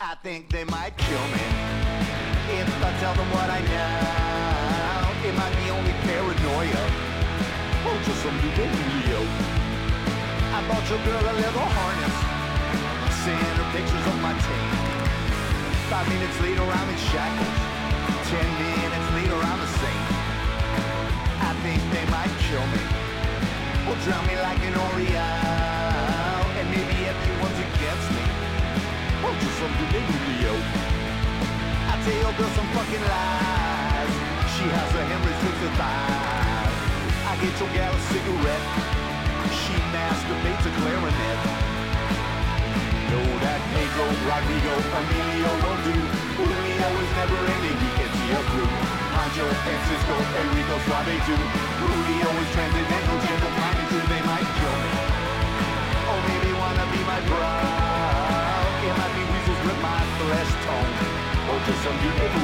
I think they might kill me if I tell them what I know. It might be only paranoia, or just some new Leo. I bought your girl a little harness, sent her pictures of my tape. 5 minutes later I'm in shackles, 10 minutes later I'm the same. I think they might kill me, or drown me like an Oreo. And maybe everyone's against me, or just some new Leo. I tell your girl some fucking lies, she has a hemorrhage with her thighs. I get your gal a cigarette, she masturbates a clarinet. Know that Pedro, Rodrigo, Emilio won't do. Julio is never ending, he can see a crew. Pancho, Francisco, Enrico, Suave too. Julio is transcendental, gentle, kind and true. They might kill me, or maybe wanna be my bro. It might be weasels with my flesh tone, or just some beautiful